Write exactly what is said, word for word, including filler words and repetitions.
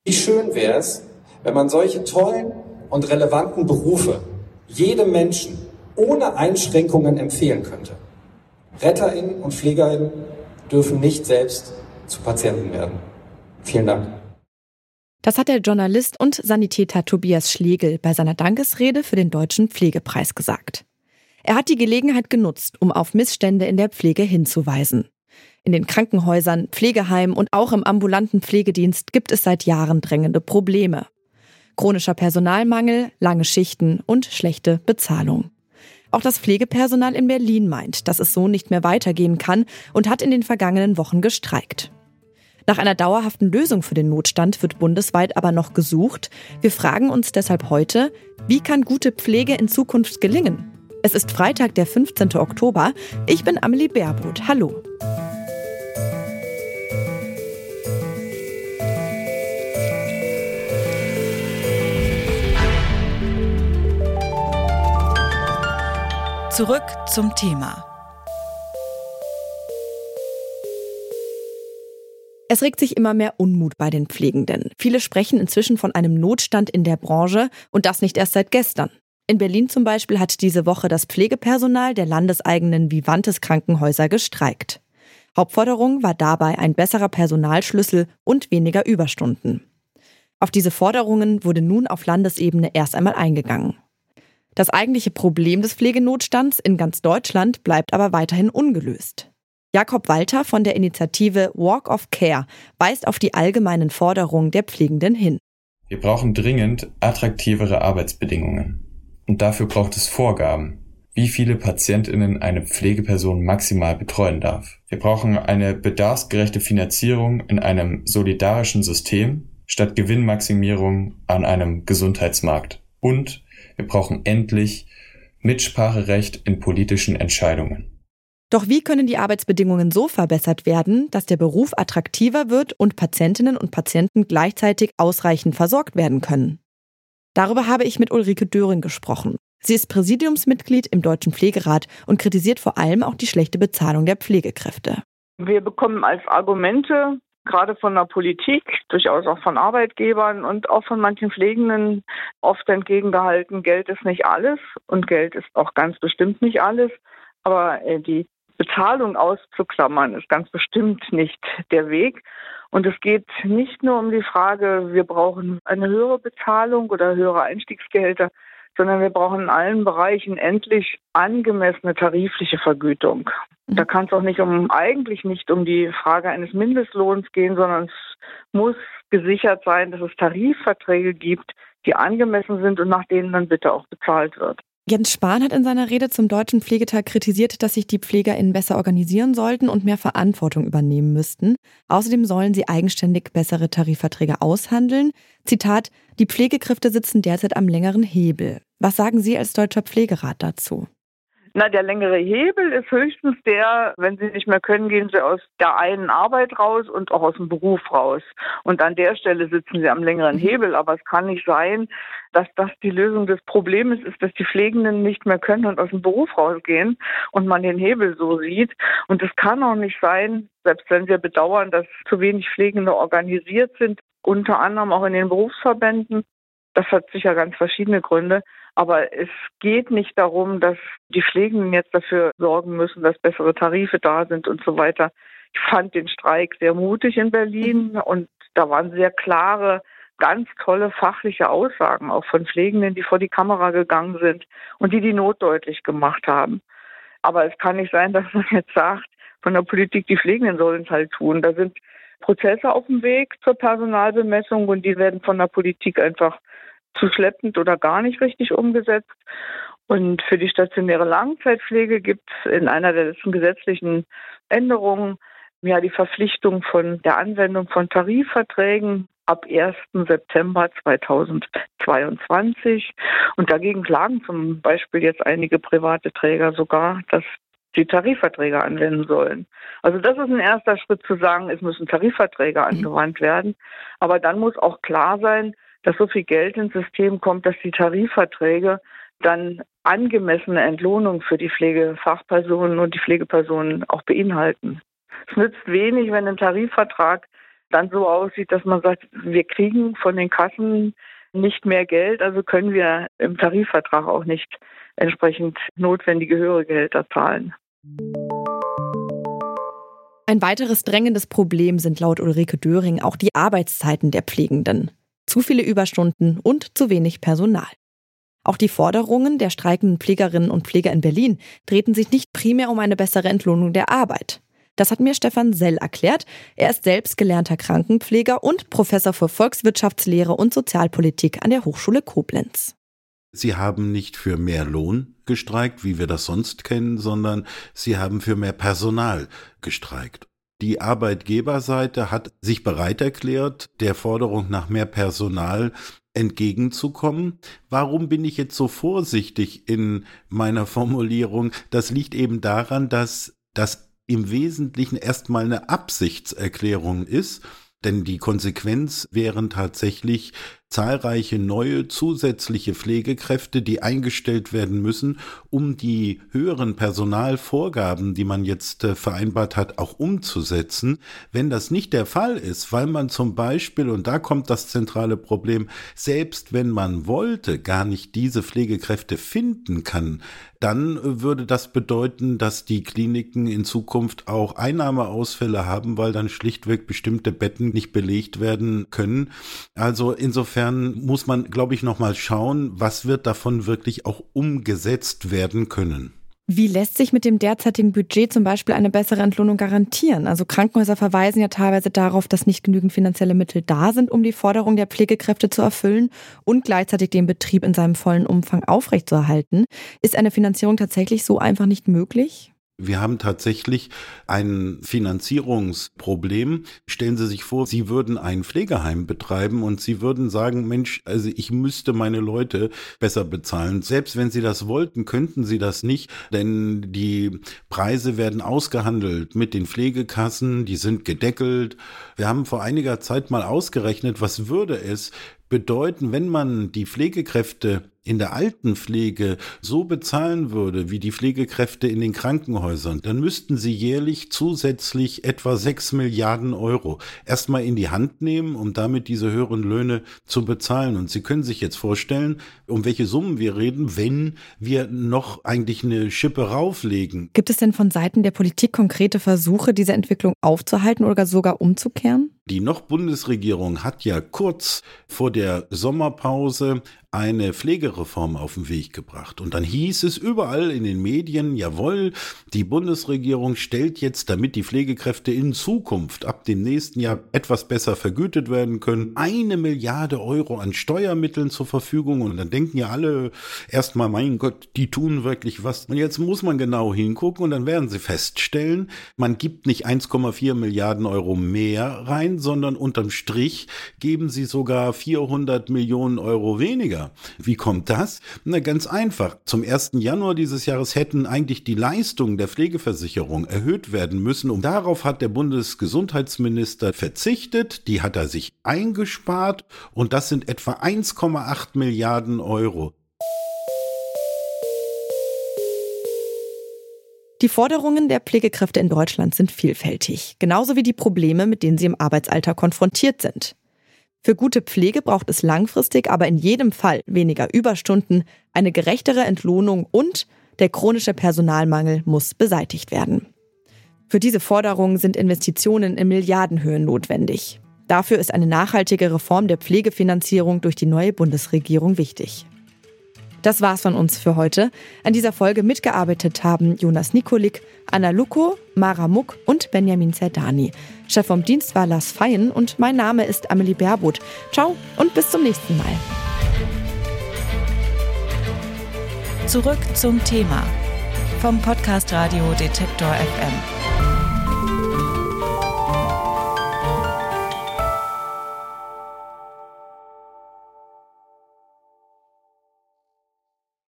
Wie schön wäre es, wenn man solche tollen und relevanten Berufe jedem Menschen ohne Einschränkungen empfehlen könnte. RetterInnen und PflegerInnen dürfen nicht selbst zu Patienten werden. Vielen Dank. Das hat der Journalist und Sanitäter Tobias Schlegel bei seiner Dankesrede für den Deutschen Pflegepreis gesagt. Er hat die Gelegenheit genutzt, um auf Missstände in der Pflege hinzuweisen. In den Krankenhäusern, Pflegeheimen und auch im ambulanten Pflegedienst gibt es seit Jahren drängende Probleme. Chronischer Personalmangel, lange Schichten und schlechte Bezahlung. Auch das Pflegepersonal in Berlin meint, dass es so nicht mehr weitergehen kann und hat in den vergangenen Wochen gestreikt. Nach einer dauerhaften Lösung für den Notstand wird bundesweit aber noch gesucht. Wir fragen uns deshalb heute, wie kann gute Pflege in Zukunft gelingen? Es ist Freitag, der fünfzehnten Oktober. Ich bin Amelie Baerbrot. Hallo. Zurück zum Thema. Es regt sich immer mehr Unmut bei den Pflegenden. Viele sprechen inzwischen von einem Notstand in der Branche und das nicht erst seit gestern. In Berlin zum Beispiel hat diese Woche das Pflegepersonal der landeseigenen Vivantes Krankenhäuser gestreikt. Hauptforderung war dabei ein besserer Personalschlüssel und weniger Überstunden. Auf diese Forderungen wurde nun auf Landesebene erst einmal eingegangen. Das eigentliche Problem des Pflegenotstands in ganz Deutschland bleibt aber weiterhin ungelöst. Jakob Walter von der Initiative Walk of Care weist auf die allgemeinen Forderungen der Pflegenden hin. Wir brauchen dringend attraktivere Arbeitsbedingungen. Und dafür braucht es Vorgaben, wie viele PatientInnen eine Pflegeperson maximal betreuen darf. Wir brauchen eine bedarfsgerechte Finanzierung in einem solidarischen System statt Gewinnmaximierung an einem Gesundheitsmarkt. Und wir brauchen endlich Mitspracherecht in politischen Entscheidungen. Doch wie können die Arbeitsbedingungen so verbessert werden, dass der Beruf attraktiver wird und Patientinnen und Patienten gleichzeitig ausreichend versorgt werden können? Darüber habe ich mit Ulrike Döring gesprochen. Sie ist Präsidiumsmitglied im Deutschen Pflegerat und kritisiert vor allem auch die schlechte Bezahlung der Pflegekräfte. Wir bekommen als Argumente, gerade von der Politik, durchaus auch von Arbeitgebern und auch von manchen Pflegenden oft entgegengehalten, Geld ist nicht alles und Geld ist auch ganz bestimmt nicht alles. Aber die Bezahlung auszuklammern ist ganz bestimmt nicht der Weg. Und es geht nicht nur um die Frage, wir brauchen eine höhere Bezahlung oder höhere Einstiegsgehälter, sondern wir brauchen in allen Bereichen endlich angemessene tarifliche Vergütung. Da kann es auch nicht um, eigentlich nicht um die Frage eines Mindestlohns gehen, sondern es muss gesichert sein, dass es Tarifverträge gibt, die angemessen sind und nach denen dann bitte auch bezahlt wird. Jens Spahn hat in seiner Rede zum Deutschen Pflegetag kritisiert, dass sich die PflegerInnen besser organisieren sollten und mehr Verantwortung übernehmen müssten. Außerdem sollen sie eigenständig bessere Tarifverträge aushandeln. Zitat: Die Pflegekräfte sitzen derzeit am längeren Hebel. Was sagen Sie als Deutscher Pflegerat dazu? Na, der längere Hebel ist höchstens der, wenn sie nicht mehr können, gehen sie aus der einen Arbeit raus und auch aus dem Beruf raus. Und an der Stelle sitzen sie am längeren Hebel. Aber es kann nicht sein, dass das die Lösung des Problems ist, dass die Pflegenden nicht mehr können und aus dem Beruf rausgehen und man den Hebel so sieht. Und es kann auch nicht sein, selbst wenn wir bedauern, dass zu wenig Pflegende organisiert sind, unter anderem auch in den Berufsverbänden. Das hat sicher ganz verschiedene Gründe. Aber es geht nicht darum, dass die Pflegenden jetzt dafür sorgen müssen, dass bessere Tarife da sind und so weiter. Ich fand den Streik sehr mutig in Berlin und da waren sehr klare, ganz tolle fachliche Aussagen auch von Pflegenden, die vor die Kamera gegangen sind und die die Not deutlich gemacht haben. Aber es kann nicht sein, dass man jetzt sagt, von der Politik, die Pflegenden sollen es halt tun. Da sind Prozesse auf dem Weg zur Personalbemessung und die werden von der Politik einfach zu schleppend oder gar nicht richtig umgesetzt. Und für die stationäre Langzeitpflege gibt es in einer der letzten gesetzlichen Änderungen ja die Verpflichtung von der Anwendung von Tarifverträgen ab ersten September zweitausendzweiundzwanzig. Und dagegen klagen zum Beispiel jetzt einige private Träger sogar, dass die Tarifverträge anwenden sollen. Also das ist ein erster Schritt zu sagen, es müssen Tarifverträge angewandt werden. Aber dann muss auch klar sein, dass so viel Geld ins System kommt, dass die Tarifverträge dann angemessene Entlohnung für die Pflegefachpersonen und die Pflegepersonen auch beinhalten. Es nützt wenig, wenn ein Tarifvertrag dann so aussieht, dass man sagt, wir kriegen von den Kassen nicht mehr Geld, also können wir im Tarifvertrag auch nicht entsprechend notwendige höhere Gehälter zahlen. Ein weiteres drängendes Problem sind laut Ulrike Döring auch die Arbeitszeiten der Pflegenden. Zu viele Überstunden und zu wenig Personal. Auch die Forderungen der streikenden Pflegerinnen und Pfleger in Berlin drehten sich nicht primär um eine bessere Entlohnung der Arbeit. Das hat mir Stefan Sell erklärt. Er ist selbst gelernter Krankenpfleger und Professor für Volkswirtschaftslehre und Sozialpolitik an der Hochschule Koblenz. Sie haben nicht für mehr Lohn gestreikt, wie wir das sonst kennen, sondern sie haben für mehr Personal gestreikt. Die Arbeitgeberseite hat sich bereit erklärt, der Forderung nach mehr Personal entgegenzukommen. Warum bin ich jetzt so vorsichtig in meiner Formulierung? Das liegt eben daran, dass das im Wesentlichen erstmal eine Absichtserklärung ist, denn die Konsequenz wären tatsächlich zahlreiche neue zusätzliche Pflegekräfte, die eingestellt werden müssen, um die höheren Personalvorgaben, die man jetzt äh, vereinbart hat, auch umzusetzen. Wenn das nicht der Fall ist, weil man zum Beispiel, und da kommt das zentrale Problem, selbst wenn man wollte, gar nicht diese Pflegekräfte finden kann, dann äh, würde das bedeuten, dass die Kliniken in Zukunft auch Einnahmeausfälle haben, weil dann schlichtweg bestimmte Betten nicht belegt werden können. Also insofern muss man, glaube ich, noch mal schauen, was wird davon wirklich auch umgesetzt werden können. Wie lässt sich mit dem derzeitigen Budget zum Beispiel eine bessere Entlohnung garantieren? Also Krankenhäuser verweisen ja teilweise darauf, dass nicht genügend finanzielle Mittel da sind, um die Forderung der Pflegekräfte zu erfüllen und gleichzeitig den Betrieb in seinem vollen Umfang aufrechtzuerhalten. Ist eine Finanzierung tatsächlich so einfach nicht möglich? Wir haben tatsächlich ein Finanzierungsproblem. Stellen Sie sich vor, Sie würden ein Pflegeheim betreiben und Sie würden sagen, Mensch, also ich müsste meine Leute besser bezahlen. Selbst wenn Sie das wollten, könnten Sie das nicht, denn die Preise werden ausgehandelt mit den Pflegekassen, die sind gedeckelt. Wir haben vor einiger Zeit mal ausgerechnet, was würde es bedeuten, wenn man die Pflegekräfte in der Altenpflege so bezahlen würde wie die Pflegekräfte in den Krankenhäusern, dann müssten sie jährlich zusätzlich etwa sechs Milliarden Euro erstmal in die Hand nehmen, um damit diese höheren Löhne zu bezahlen. Und Sie können sich jetzt vorstellen, um welche Summen wir reden, wenn wir noch eigentlich eine Schippe rauflegen. Gibt es denn von Seiten der Politik konkrete Versuche, diese Entwicklung aufzuhalten oder sogar umzukehren? Die noch-Bundesregierung hat ja kurz vor der Sommerpause eine Pflegereform auf den Weg gebracht. Und dann hieß es überall in den Medien, jawohl, die Bundesregierung stellt jetzt, damit die Pflegekräfte in Zukunft ab dem nächsten Jahr etwas besser vergütet werden können, eine Milliarde Euro an Steuermitteln zur Verfügung. Und dann denken ja alle erstmal, mein Gott, die tun wirklich was. Und jetzt muss man genau hingucken und dann werden sie feststellen, man gibt nicht eins Komma vier Milliarden Euro mehr rein, sondern unterm Strich geben sie sogar vierhundert Millionen Euro weniger. Wie kommt das? Na, ganz einfach. Zum ersten Januar dieses Jahres hätten eigentlich die Leistungen der Pflegeversicherung erhöht werden müssen. Und darauf hat der Bundesgesundheitsminister verzichtet. Die hat er sich eingespart. Und das sind etwa eins Komma acht Milliarden Euro. Die Forderungen der Pflegekräfte in Deutschland sind vielfältig. Genauso wie die Probleme, mit denen sie im Arbeitsalter konfrontiert sind. Für gute Pflege braucht es langfristig aber in jedem Fall weniger Überstunden, eine gerechtere Entlohnung und der chronische Personalmangel muss beseitigt werden. Für diese Forderungen sind Investitionen in Milliardenhöhen notwendig. Dafür ist eine nachhaltige Reform der Pflegefinanzierung durch die neue Bundesregierung wichtig. Das war's von uns für heute. An dieser Folge mitgearbeitet haben Jonas Nikolik, Anna Luko, Mara Muck und Benjamin Zerdani. Chef vom Dienst war Lars Feyen und mein Name ist Amelie Baerbuth. Ciao und bis zum nächsten Mal. Zurück zum Thema vom Podcast Radio Detektor F M.